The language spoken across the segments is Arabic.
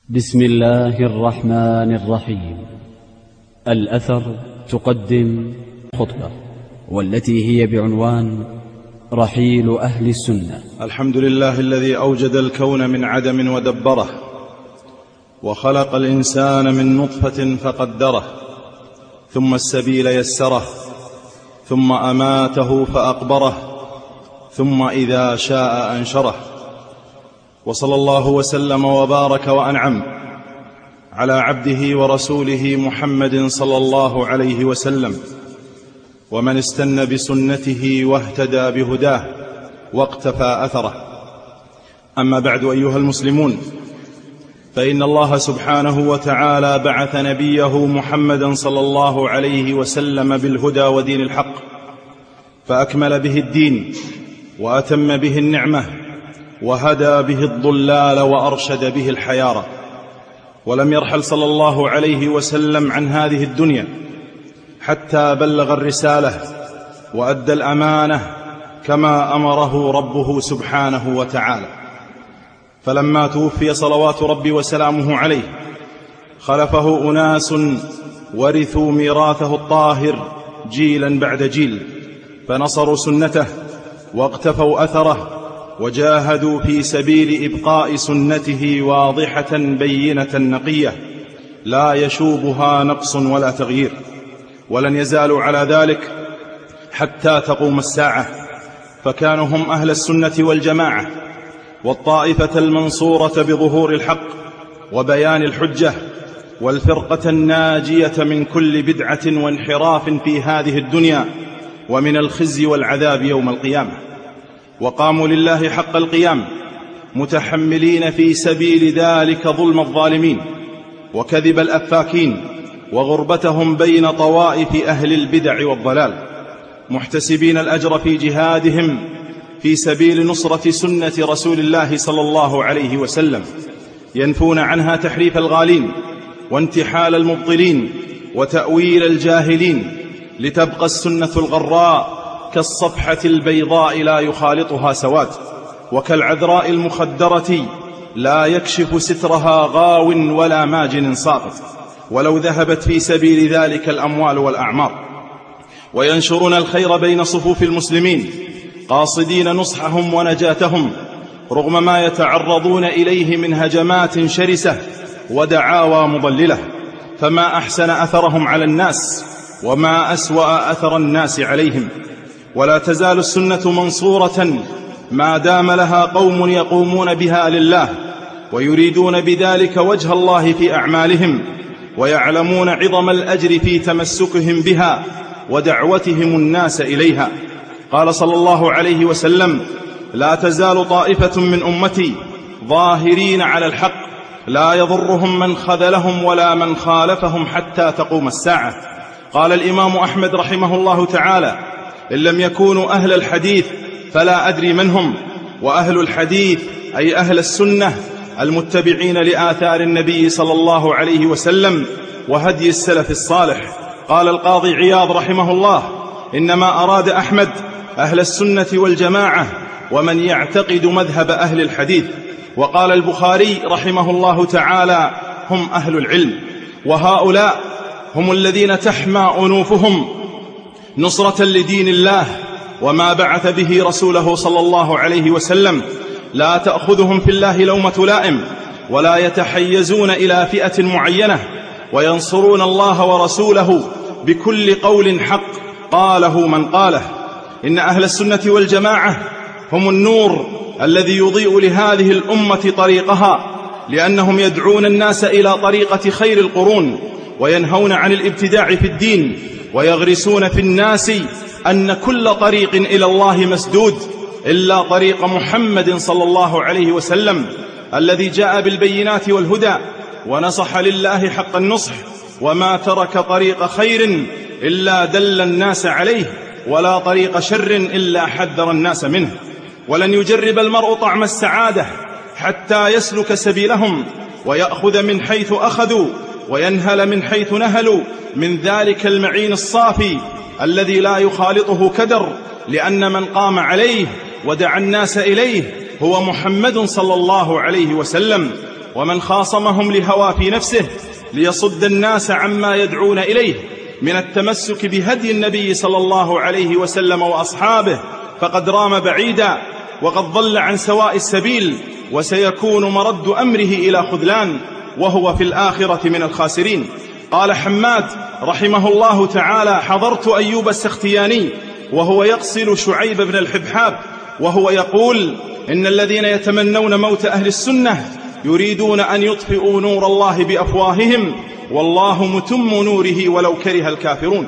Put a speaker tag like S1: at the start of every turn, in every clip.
S1: بسم الله الرحمن الرحيم. الأثر تقدم خطبة والتي هي بعنوان رحيل أهل السنة.
S2: الحمد لله الذي أوجد الكون من عدم ودبره، وخلق الإنسان من نطفة فقدره، ثم السبيل يسره، ثم أماته فأقبره، ثم إذا شاء أنشره. وصلى الله وسلم وبارك وأنعم على عبده ورسوله محمد صلى الله عليه وسلم، ومن استنى بسنته واهتدى بهداه واقتفى أثره. أما بعد، أيها المسلمون، فإن الله سبحانه وتعالى بعث نبيه محمدا صلى الله عليه وسلم بالهدى ودين الحق، فأكمل به الدين وأتم به النعمة، وهدى به الضلال وأرشد به الحيارى. ولم يرحل صلى الله عليه وسلم عن هذه الدنيا حتى بلغ الرسالة وأدى الأمانة كما أمره ربه سبحانه وتعالى. فلما توفي صلوات ربي وسلامه عليه خلفه أناس ورثوا ميراثه الطاهر جيلا بعد جيل، فنصروا سنته واقتفوا أثره، وجاهدوا في سبيل إبقاء سنته واضحة بينة نقية لا يشوبها نقص ولا تغيير، ولن يزالوا على ذلك حتى تقوم الساعة. فكانوا هم أهل السنة والجماعة، والطائفة المنصورة بظهور الحق وبيان الحجة، والفرقة الناجية من كل بدعة وانحراف في هذه الدنيا ومن الخزي والعذاب يوم القيامة. وقاموا لله حق القيام، متحملين في سبيل ذلك ظلم الظالمين وكذب الأفاكين وغربتهم بين طوائف أهل البدع والضلال، محتسبين الأجر في جهادهم في سبيل نصرة سنة رسول الله صلى الله عليه وسلم، ينفون عنها تحريف الغالين وانتحال المبطلين وتأويل الجاهلين، لتبقى السنة الغراء كالصفحة البيضاء لا يخالطها سواد، وكالعذراء المخدرة لا يكشف سترها غاو ولا ماجن ساقط، ولو ذهبت في سبيل ذلك الأموال والأعمار. وينشرون الخير بين صفوف المسلمين قاصدين نصحهم ونجاتهم، رغم ما يتعرضون إليه من هجمات شرسة ودعاوى مضللة. فما أحسن أثرهم على الناس، وما أسوأ أثر الناس عليهم. ولا تزال السنة منصورة ما دام لها قوم يقومون بها لله، ويريدون بذلك وجه الله في أعمالهم، ويعلمون عظم الأجر في تمسكهم بها ودعوتهم الناس إليها. قال صلى الله عليه وسلم: لا تزال طائفة من أمتي ظاهرين على الحق، لا يضرهم من خذلهم ولا من خالفهم حتى تقوم الساعة. قال الإمام أحمد رحمه الله تعالى: إن لم يكونوا أهل الحديث فلا أدري من هم. وأهل الحديث أي أهل السنة المتبعين لآثار النبي صلى الله عليه وسلم وهدي السلف الصالح. قال القاضي عياض رحمه الله: إنما أراد أحمد أهل السنة والجماعة ومن يعتقد مذهب أهل الحديث. وقال البخاري رحمه الله تعالى: هم أهل العلم. وهؤلاء هم الذين تحمى أنوفهم نصرة لدين الله وما بعث به رسوله صلى الله عليه وسلم، لا تأخذهم في الله لومة لائم، ولا يتحيزون إلى فئة معينة، وينصرون الله ورسوله بكل قول حق قاله من قاله. إن أهل السنة والجماعة هم النور الذي يضيء لهذه الأمة طريقها، لأنهم يدعون الناس إلى طريقة خير القرون، وينهون عن الابتداع في الدين، ويغرسون في الناس أن كل طريق إلى الله مسدود إلا طريق محمد صلى الله عليه وسلم، الذي جاء بالبينات والهدى ونصح لله حق النصح، وما ترك طريق خير إلا دل الناس عليه، ولا طريق شر إلا حذر الناس منه. ولن يجرب المرء طعم السعادة حتى يسلك سبيلهم، ويأخذ من حيث أخذوا، وينهل من حيث نهلوا، من ذلك المعين الصافي الذي لا يخالطه كدر، لأن من قام عليه ودعا الناس إليه هو محمد صلى الله عليه وسلم. ومن خاصمهم لهوى في نفسه ليصد الناس عما يدعون إليه من التمسك بهدي النبي صلى الله عليه وسلم وأصحابه فقد رام بعيدا وقد ضل عن سواء السبيل، وسيكون مرد أمره إلى خذلان، وهو في الآخرة من الخاسرين. قال حماد رحمه الله تعالى: حضرت أيوب السختياني وهو يقصل شعيب بن الحبحاب وهو يقول: إن الذين يتمنون موت أهل السنة يريدون أن يطفئوا نور الله بأفواههم، والله متم نوره ولو كره الكافرون.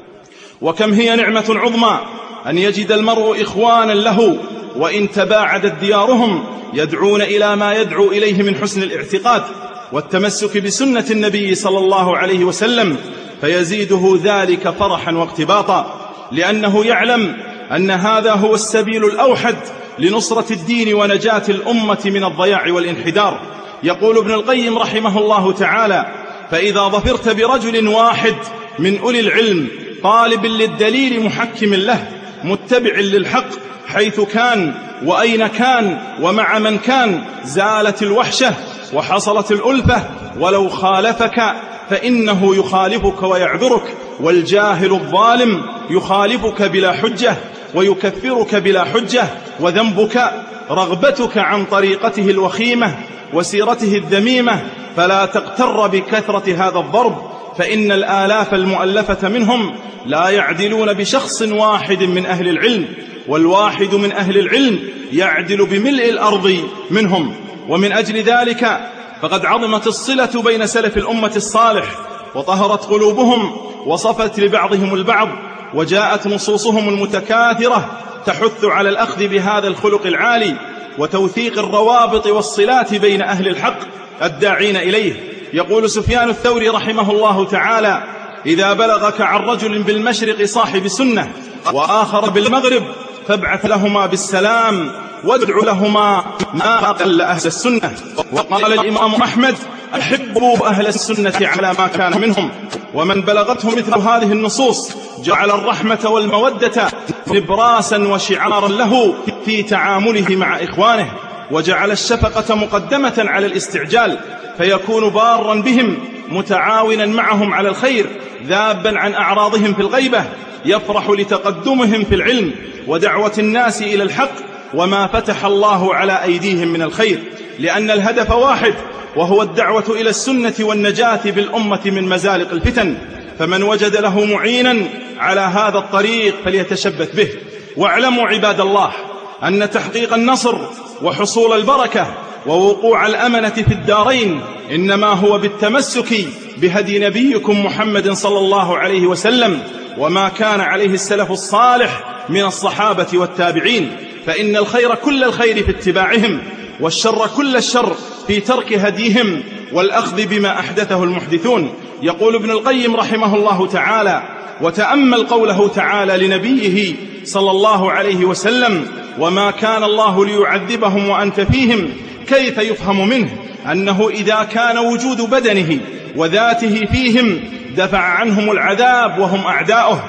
S2: وكم هي نعمة عظمى أن يجد المرء إخوانا له وإن تباعدت ديارهم يدعون إلى ما يدعو إليه من حسن الاعتقاد والتمسك بسنة النبي صلى الله عليه وسلم، فيزيده ذلك فرحا واقتباطا، لأنه يعلم أن هذا هو السبيل الأوحد لنصرة الدين ونجاة الأمة من الضياع والانحدار. يقول ابن القيم رحمه الله تعالى: فإذا ظفرت برجل واحد من أولي العلم طالب للدليل محكم له متبع للحق حيث كان وأين كان ومع من كان، زالت الوحشة وحصلت الألفة، ولو خالفك فإنه يخالفك ويعذرك، والجاهل الظالم يخالفك بلا حجة ويكفرك بلا حجة، وذنبك رغبتك عن طريقته الوخيمة وسيرته الذميمة، فلا تغتر بكثرة هذا الضرب، فإن الآلاف المؤلفة منهم لا يعدلون بشخص واحد من أهل العلم، والواحد من أهل العلم يعدل بملء الأرض منهم. ومن أجل ذلك فقد عظمت الصلة بين سلف الأمة الصالح وطهرت قلوبهم وصفت لبعضهم البعض، وجاءت نصوصهم المتكاثرة تحث على الأخذ بهذا الخلق العالي وتوثيق الروابط والصلات بين أهل الحق الداعين إليه. يقول سفيان الثوري رحمه الله تعالى: إذا بلغك عن رجل بالمشرق صاحب سنة وآخر بالمغرب فابعث لهما بالسلام وادع لهما ما أقل أهل السنة. وقال الإمام أحمد: أحبوا أهل السنة على ما كان منهم. ومن بلغته مثل هذه النصوص جعل الرحمة والمودة نبراسا وشعارا له في تعامله مع إخوانه، وجعل الشفقة مقدمة على الاستعجال، فيكون بارا بهم متعاونا معهم على الخير، ذابا عن أعراضهم في الغيبة، يفرح لتقدمهم في العلم ودعوة الناس إلى الحق وما فتح الله على أيديهم من الخير، لأن الهدف واحد، وهو الدعوة إلى السنة والنجاة بالأمة من مزالق الفتن، فمن وجد له معينا على هذا الطريق فليتشبث به. واعلموا عباد الله أن تحقيق النصر وحصول البركة ووقوع الأمنة في الدارين إنما هو بالتمسك بهدي نبيكم محمد صلى الله عليه وسلم وما كان عليه السلف الصالح من الصحابة والتابعين، فإن الخير كل الخير في اتباعهم، والشر كل الشر في ترك هديهم والأخذ بما أحدثه المحدثون. يقول ابن القيم رحمه الله تعالى: وتأمل قوله تعالى لنبيه صلى الله عليه وسلم: وما كان الله ليعذبهم وأنت فيهم، كيف يفهم منه أنه إذا كان وجود بدنه وذاته فيهم دفع عنهم العذاب وهم أعداؤه،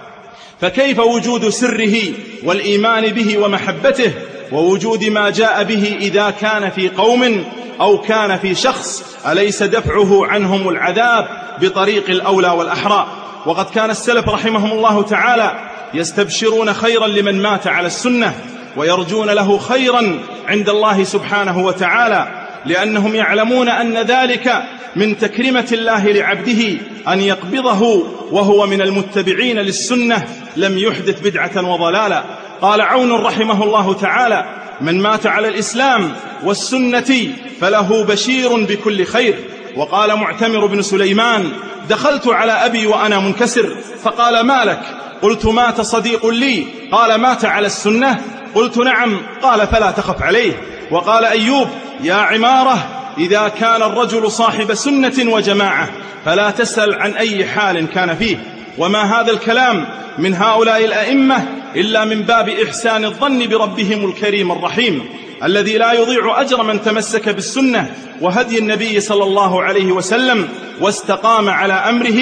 S2: فكيف وجود سره والإيمان به ومحبته ووجود ما جاء به إذا كان في قوم أو كان في شخص، أليس دفعه عنهم العذاب بطريق الأولى والأحرى؟ وقد كان السلف رحمهم الله تعالى يستبشرون خيرا لمن مات على السنة ويرجون له خيرا عند الله سبحانه وتعالى، لأنهم يعلمون أن ذلك من تكريمة الله لعبده أن يقبضه وهو من المتبعين للسنة لم يحدث بدعة وضلالا. قال عون رحمه الله تعالى: من مات على الإسلام والسنة فله بشير بكل خير. وقال معتمر بن سليمان: دخلت على أبي وأنا منكسر فقال: ما لك؟ قلت: مات صديق لي. قال: مات على السنة؟ قلت: نعم. قال: فلا تخف عليه. وقال أيوب: يا عمارة، إذا كان الرجل صاحب سنة وجماعة فلا تسأل عن أي حال كان فيه. وما هذا الكلام من هؤلاء الأئمة إلا من باب إحسان الظن بربهم الكريم الرحيم الذي لا يضيع أجر من تمسك بالسنة وهدي النبي صلى الله عليه وسلم واستقام على أمره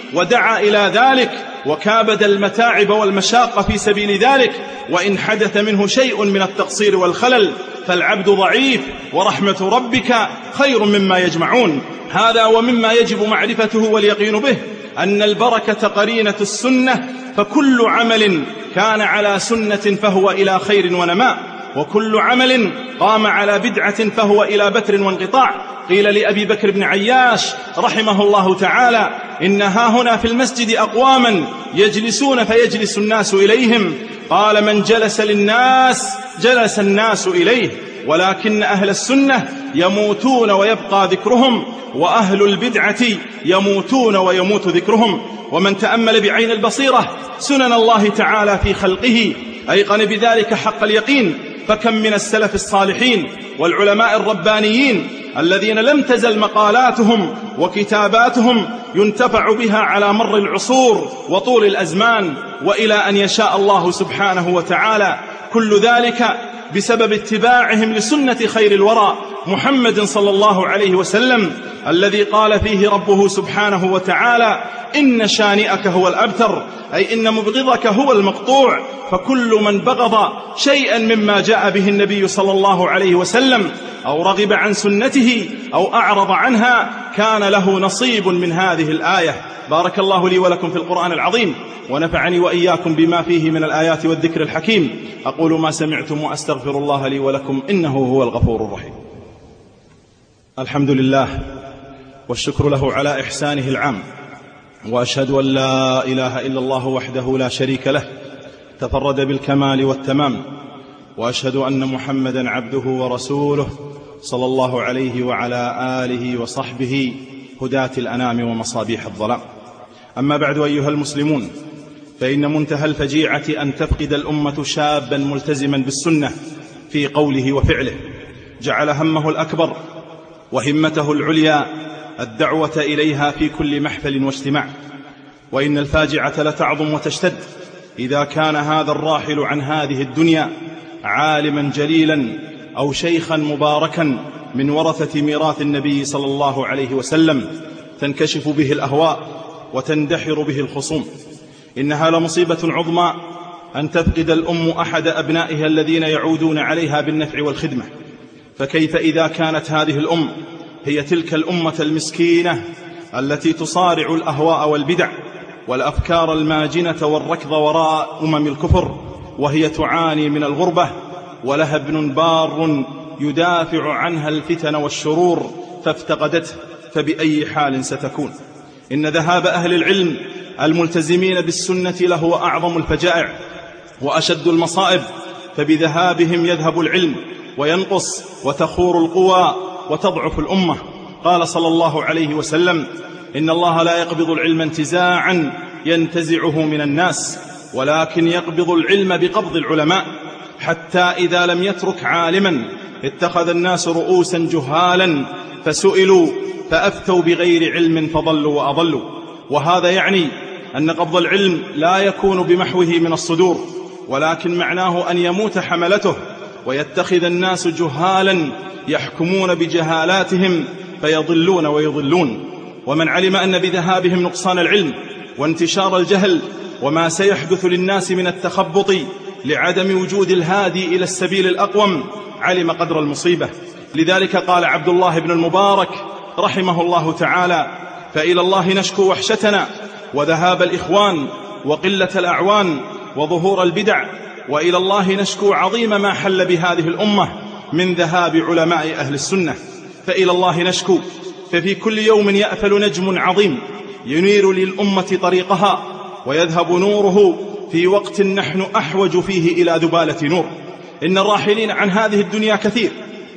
S2: ودعا إلى ذلك وكابد المتاعب والمشاق في سبيل ذلك، وإن حدث منه شيء من التقصير والخلل فالعبد ضعيف، ورحمة ربك خير مما يجمعون. هذا ومما يجب معرفته واليقين به أن البركة قرينة السنة، فكل عمل كان على سنة فهو إلى خير ونماء، وكل عمل قام على بدعة فهو إلى بتر وانقطاع. قيل لأبي بكر بن عياش رحمه الله تعالى: إن هاهنا في المسجد أقواما يجلسون فيجلس الناس إليهم، قال: من جلس للناس جلس الناس إليه، ولكن أهل السنة يموتون ويبقى ذكرهم، وأهل البدعة يموتون ويموت ذكرهم. ومن تأمل بعين البصيرة سنن الله تعالى في خلقه أيقن بذلك حق اليقين. فكم من السلف الصالحين والعلماء الربانيين الذين لم تزل مقالاتهم وكتاباتهم ينتفع بها على مر العصور وطول الأزمان، وإلى أن يشاء الله سبحانه وتعالى. كل ذلك بسبب اتباعهم لسنة خير الورى محمد صلى الله عليه وسلم، الذي قال فيه ربه سبحانه وتعالى: إن شانئك هو الأبتر، أي إن مبغضك هو المقطوع. فكل من بغض شيئا مما جاء به النبي صلى الله عليه وسلم أو رغب عن سنته أو أعرض عنها كان له نصيب من هذه الآية. بارك الله لي ولكم في القرآن العظيم، ونفعني وإياكم بما فيه من الآيات والذكر الحكيم. أقول ما سمعتم وأستغفر الله لي ولكم، إنه هو الغفور الرحيم. الحمد لله والشكر له على إحسانه العام، وأشهد أن لا إله إلا الله وحده لا شريك له تفرد بالكمال والتمام، وأشهد أن محمدا عبده ورسوله صلى الله عليه وعلى آله وصحبه هداة الأنام ومصابيح الظلام. أما بعد أيها المسلمون، فإن منتهى الفجيعة أن تفقد الأمة شابا ملتزما بالسنة في قوله وفعله، جعل همه الأكبر وهمته العليا الدعوة إليها في كل محفل واجتماع. وإن الفاجعة لتعظم وتشتد إذا كان هذا الراحل عن هذه الدنيا عالما جليلا أو شيخا مباركا من ورثة ميراث النبي صلى الله عليه وسلم تنكشف به الأهواء وتندحر به الخصوم. إنها لمصيبة عظمى أن تفقد الأم أحد أبنائها الذين يعودون عليها بالنفع والخدمة. فكيف إذا كانت هذه الأم هي تلك الأمة المسكينة التي تصارع الأهواء والبدع والأفكار الماجنة والركض وراء الكفر، وهي تعاني من الغربة ولها ابن بار يدافع عنها الفتن والشرور فافتقدته، فبأي حال ستكون؟ إن ذهاب أهل العلم الملتزمين بالسنة له أعظم الفجائع وأشد المصائب، فبذهابهم يذهب العلم وينقص وتخور القوى وتضعف الأمة. قال صلى الله عليه وسلم: إن الله لا يقبض العلم انتزاعا ينتزعه من الناس، ولكن يقبض العلم بقبض العلماء، حتى إذا لم يترك عالما اتخذ الناس رؤوسا جهالا فسئلوا فأفتوا بغير علم فضلوا وأضلوا. وهذا يعني أن قبض العلم لا يكون بمحوه من الصدور، ولكن معناه أن يموت حملته ويتخذ الناس جهالا يحكمون بجهالاتهم فيضلون ويضلون. ومن علم أن بذهابهم نقصان العلم وانتشار الجهل وما سيحدث للناس من التخبط لعدم وجود الهادي إلى السبيل الأقوم علم قدر المصيبة. لذلك قال عبد الله بن المبارك رحمه الله تعالى: فإلى الله نشكو وحشتنا وذهاب الإخوان وقلة الأعوان وظهور البدع، وإلى الله نشكو عظيم ما حل بهذه الأمة من ذهاب علماء أهل السنة. فإلى الله نشكو، ففي كل يوم يأفل نجم عظيم ينير للأمة طريقها، ويذهب نوره في وقت نحن أحوج فيه إلى ذبالة نور. إن الراحلين عن هذه الدنيا كثير،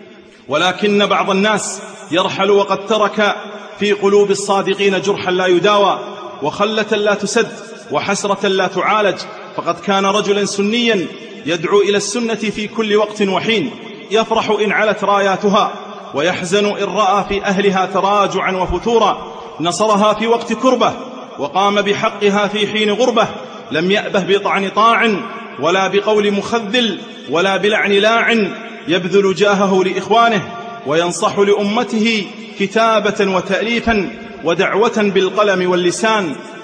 S2: ولكن بعض الناس يرحل وقد ترك في قلوب الصادقين جرحا لا يداوى، وخلة لا تسد، وحسرة لا تعالج. فقد كان رجلا سنيا يدعو إلى السنة في كل وقت وحين، يفرح إن علت راياتها ويحزن إن رأى في أهلها تراجعا وفتورا، نصرها في وقت كربة وقام بحقها في حين غربة، لم يأبه بطعن طاع ولا بقول مخذل ولا بلعن لاعن، يبذل جاهه لإخوانه وينصح لأمته كتابة وتأليفا ودعوة بالقلم واللسان.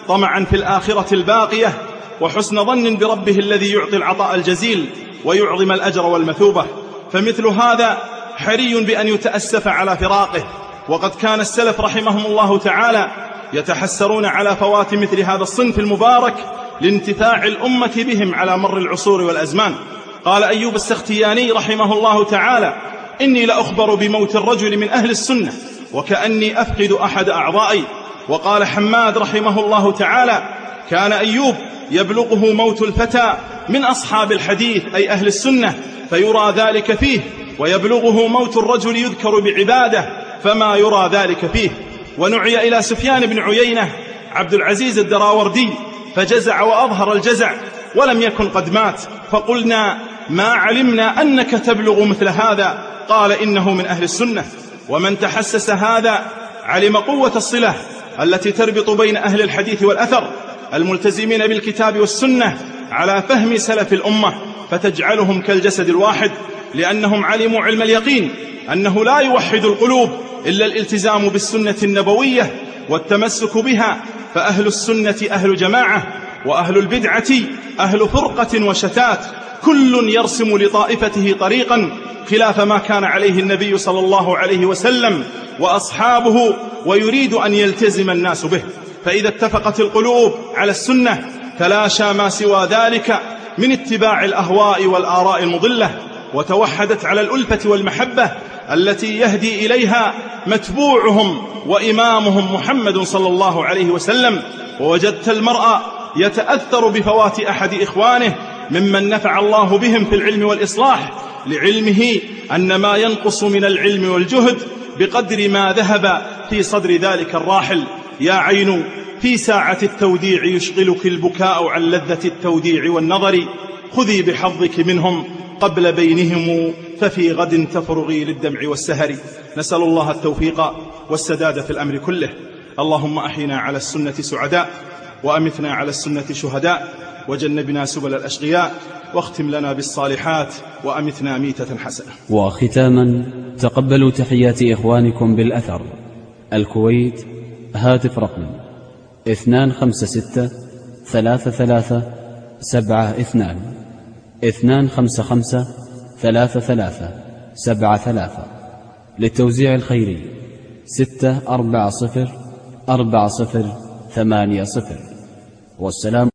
S2: طمعا في الآخرة الباقية وحسن ظن بربه الذي يعطي العطاء الجزيل ويعظم الأجر والمثوبة. فمثل هذا حري بأن يتأسف على فراقه. وقد كان السلف رحمهم الله تعالى يتحسرون على فوات مثل هذا الصنف المبارك لانتفاع الأمة بهم على مر العصور والأزمان. قال أيوب السختياني رحمه الله تعالى: إني لأخبر بموت الرجل من أهل السنة وكأني أفقد أحد أعضائي. وقال حماد رحمه الله تعالى: كان أيوب يبلغه موت الفتى من أصحاب الحديث أي أهل السنة فيرى ذلك فيه، ويبلغه موت الرجل يذكر بعباده فما يرى ذلك فيه. ونعي إلى سفيان بن عيينة عبد العزيز الدراوردي فجزع وأظهر الجزع ولم يكن قد مات، فقلنا: ما علمنا أنك تبلغ مثل هذا. قال: إنه من أهل السنة. ومن تحسس هذا علم قوة الصلة التي تربط بين أهل الحديث والأثر الملتزمين بالكتاب والسنة على فهم سلف الأمة، فتجعلهم كالجسد الواحد، لأنهم علموا علم اليقين أنه لا يوحد القلوب إلا الالتزام بالسنة النبوية والتمسك بها. فأهل السنة أهل جماعة، وأهل البدعة أهل فرقة وشتات، كل يرسم لطائفته طريقا خلاف ما كان عليه النبي صلى الله عليه وسلم وأصحابه ويريد أن يلتزم الناس به. فإذا اتفقت القلوب على السنة تلاشى ما سوى ذلك من اتباع الأهواء والآراء المضلة، وتوحدت على الألفة والمحبة التي يهدي إليها متبوعهم وإمامهم محمد صلى الله عليه وسلم. ووجدت المرء يتأثر بفوات أحد إخوانه ممن نفع الله بهم في العلم والإصلاح، لعلمه أن ما ينقص من العلم والجهد بقدر ما ذهب في صدر ذلك الراحل. يا عين في ساعة التوديع يشغلك البكاء عن لذة التوديع والنظر، خذي بحظك منهم قبل بينهم ففي غد تفرغي للدمع والسهر. نسأل الله التوفيق والسداد في الأمر كله. اللهم أحينا على السنة سعداء، وأمتنا على السنة شهداء، وجنبنا سبل الأشقياء، واختم لنا بالصالحات، وأمتنا ميتة حسنة.
S1: وختاما تقبلوا تحيات إخوانكم بالأثر. الكويت، هاتف رقم 256 33 72 255 33 73. للتوزيع الخيري 640 40 80. والسلام.